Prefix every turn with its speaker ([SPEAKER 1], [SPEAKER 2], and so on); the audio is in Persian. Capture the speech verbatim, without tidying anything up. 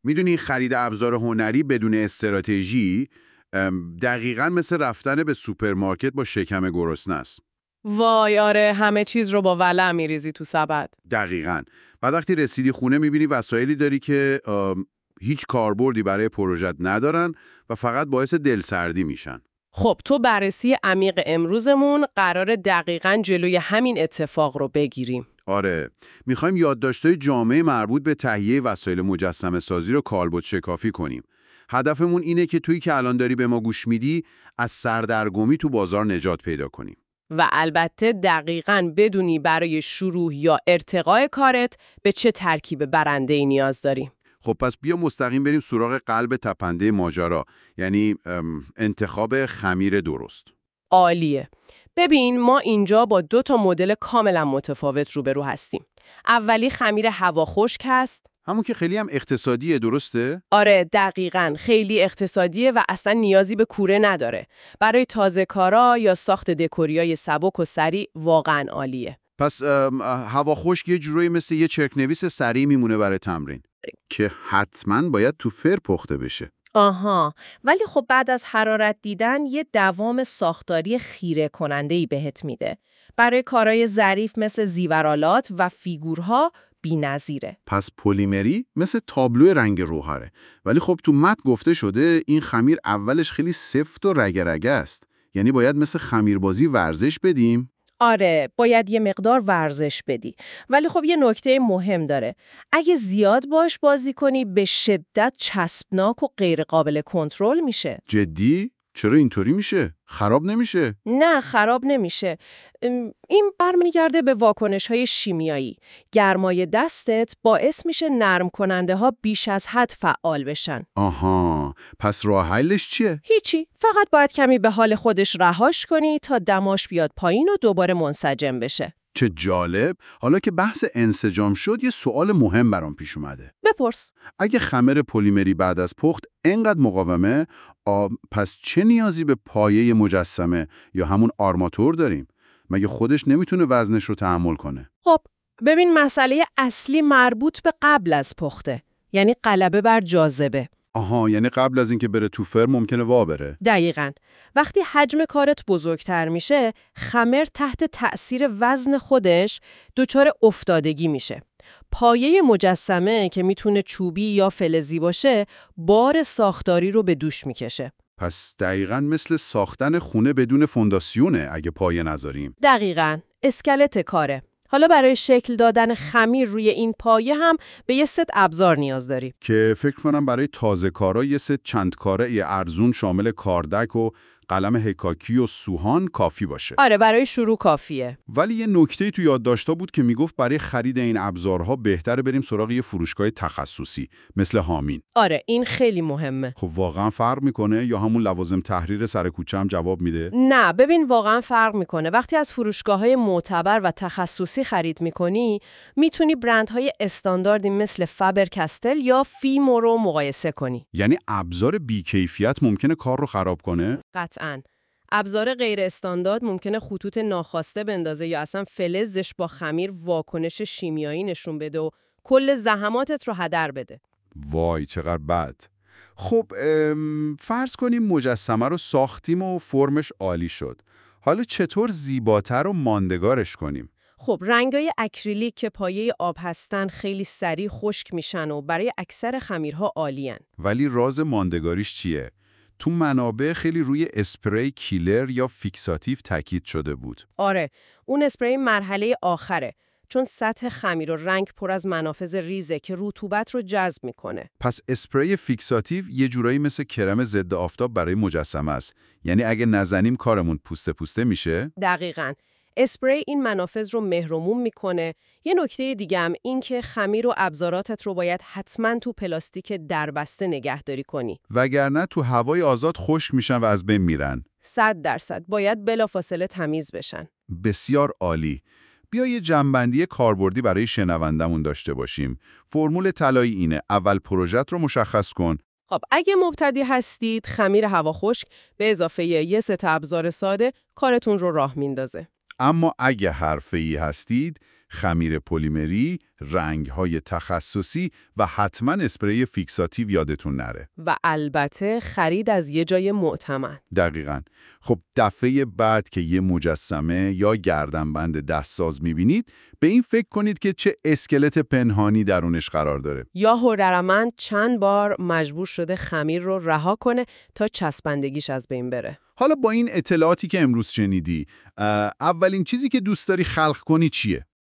[SPEAKER 1] میدونی خرید ابزار هنری بدون استراتژی دقیقاً مثل رفتن به سوپرمارکت با شکم گرسنه است.
[SPEAKER 2] وای آره، همه چیز رو با ولع میریزی تو سبد.
[SPEAKER 1] دقیقاً. بعد وقتی رسیدی خونه میبینی وسایلی داری که هیچ کاربردی برای پروژت ندارن و فقط باعث دلسردی میشن.
[SPEAKER 2] خب تو بررسی عمیق امروزمون قرار دقیقاً جلوی همین اتفاق رو بگیریم.
[SPEAKER 1] آره، میخوایم یادداشت‌های جامعه مربوط به تهیه وسایل مجسمه سازی رو کالبد شکافی کنیم. هدفمون اینه که تویی که الان داری به ما گوش میدی از سردرگمی تو بازار نجات پیدا کنیم.
[SPEAKER 2] و البته دقیقاً بدونی برای شروع یا ارتقای کارت به چه ترکیب برنده‌ای نیاز داری.
[SPEAKER 1] خب پس بیا مستقیم بریم سراغ قلب تپنده ماجرا، یعنی انتخاب خمیر درست.
[SPEAKER 2] عالیه. ببین ما اینجا با دو تا مدل کاملا متفاوت روبرو هستیم. اولی خمیر هوا خشک هست.
[SPEAKER 1] همون که خیلی هم اقتصادیه، درسته؟
[SPEAKER 2] آره دقیقاً، خیلی اقتصادیه و اصلا نیازی به کوره نداره. برای تازه کارا یا ساخت دکوریای سبک و سریع واقعاً عالیه.
[SPEAKER 1] پس هوا خشک یه جورایی مثل یه چرکنویس سریع میمونه برای تمرین که حتماً باید تو فر پخته بشه.
[SPEAKER 3] آها، ولی خب بعد از حرارت دیدن یه دوام ساختاری خیره کننده‌ای بهت میده. برای کارهای ظریف مثل زیورالات و فیگورها بی‌نظیره.
[SPEAKER 1] پس پلیمری مثل تابلو رنگ روحاره. ولی خب تو متن گفته شده این خمیر اولش خیلی سفت و رگه رگه است. یعنی باید مثل خمیربازی ورزش بدیم؟
[SPEAKER 3] آره، باید یه مقدار ورزش بدی. ولی خب یه نکته مهم داره. اگه زیاد باش بازی کنی به شدت چسبناک و غیر قابل کنترل میشه.
[SPEAKER 1] جدی؟ چرا اینطوری میشه؟ خراب نمیشه؟
[SPEAKER 3] نه، خراب نمیشه. این برمیگرده به واکنش‌های شیمیایی. گرمای دستت باعث میشه نرم کننده ها بیش از حد فعال بشن.
[SPEAKER 1] آها، پس راه حلش چیه؟
[SPEAKER 3] هیچی، فقط باید کمی به حال خودش رهاش کنی تا دماش بیاد پایین و دوباره منسجم بشه.
[SPEAKER 1] چه جالب. حالا که بحث انسجام شد یه سوال مهم برام پیش اومده.
[SPEAKER 3] بپرس.
[SPEAKER 1] اگه خمر پلیمری بعد از پخت اینقدر مقاومه، پس چه نیازی به پایه مجسمه یا همون آرماتور داریم؟ مگه خودش نمیتونه وزنش رو تحمل کنه؟
[SPEAKER 3] خب ببین مسئله اصلی مربوط به قبل از پخته، یعنی غلبه بر جاذبه.
[SPEAKER 1] آها، یعنی قبل از اینکه بره تو فر ممکنه وا بره.
[SPEAKER 3] دقیقاً. وقتی حجم کارت بزرگتر میشه، خمر تحت تأثیر وزن خودش دچار افتادگی میشه. پایه مجسمه که میتونه چوبی یا فلزی باشه، بار ساختاری رو به دوش میکشه.
[SPEAKER 1] پس دقیقاً مثل ساختن خونه بدون فونداسیونه اگه پایه نذاریم.
[SPEAKER 3] دقیقاً. اسکلت کاره. حالا برای شکل دادن خمیر روی این پایه هم به یه ست ابزار نیاز داری.
[SPEAKER 1] که فکر کنم برای تازه کارا یه ست چند کاره ارزون شامل کاردک و قلم حکاکی و سوهان کافی باشه.
[SPEAKER 3] آره برای شروع کافیه.
[SPEAKER 1] ولی یه نکته تو یادداشت‌ها بود که میگفت برای خرید این ابزارها بهتره بریم سراغ یه فروشگاه تخصصی مثل هامین.
[SPEAKER 3] آره این خیلی مهمه.
[SPEAKER 1] خب واقعا فرق میکنه یا همون لوازم تحریر سر کوچه هم جواب میده؟
[SPEAKER 3] نه ببین واقعا فرق میکنه. وقتی از فروشگاه‌های معتبر و تخصصی خرید میکنی میتونی برندهای استانداردی مثل فابر کاستل یا فیمو رو مقایسه کنی.
[SPEAKER 1] یعنی ابزار بی‌کیفیت ممکنه کار رو خراب کنه؟
[SPEAKER 2] قطعاً. ابزار غیر استاندارد ممکنه خطوط ناخواسته بندازه یا اصلا فلزش با خمیر واکنش شیمیایی نشون بده و کل زحماتت رو هدر بده.
[SPEAKER 1] وای چقدر بد. خب فرض کنیم مجسمه رو ساختیم و فرمش عالی شد. حالا چطور زیباتر و ماندگارش کنیم؟
[SPEAKER 2] خب رنگای اکریلیک که پایه آب هستن خیلی سریع خشک میشن و برای اکثر خمیرها عالیان.
[SPEAKER 1] ولی راز ماندگاریش چیه؟ تو منابع خیلی روی اسپری کیلر یا فیکساتیو تاکید شده بود.
[SPEAKER 2] آره، اون اسپری مرحله آخره. چون سطح خمیر و رنگ پر از منافذ ریزه که رطوبت رو جذب میکنه.
[SPEAKER 1] پس اسپری فیکساتیو یه جورایی مثل کرم ضد آفتاب برای مجسمه است. یعنی اگه نزنیم کارمون پوسته پوسته میشه؟
[SPEAKER 2] دقیقاً. اسپری این منافذ رو مهرموم میکنه. یه نکته دیگه هم این که خمیر و ابزاراتت رو باید حتما تو پلاستیک دربسته نگهداری کنی.
[SPEAKER 1] وگرنه تو هوای آزاد خشک میشن و از بین میرن.
[SPEAKER 2] صد درصد باید بلافاصله تمیز بشن.
[SPEAKER 1] بسیار عالی. بیا یه جنبندی کاربردی برای شنوندمون داشته باشیم. فرمول طلایی اینه: اول پروژت رو مشخص کن.
[SPEAKER 2] خب اگه مبتدی هستید، خمیر هوا خشک به اضافه یه ست ابزار ساده کارتون رو راه میندازه.
[SPEAKER 1] اما اگه حرفه‌ای هستید، خمیر پلیمری، رنگ‌های تخصصی و حتما اسپری فیکساتیو یادتون نره.
[SPEAKER 2] و البته خرید از یه جای معتمد.
[SPEAKER 1] دقیقاً. خب دفعه بعد که یه مجسمه یا گردنبند دستساز می‌بینید، به این فکر کنید که چه اسکلت پنهانی درونش قرار داره.
[SPEAKER 2] یا هنرمند چند بار مجبور شده خمیر رو رها کنه تا چسبندگیش از بین بره.
[SPEAKER 1] حالا با این اطلاعاتی که امروز شنیدی، اولین چیزی که دوست داری خلق کنی چیه؟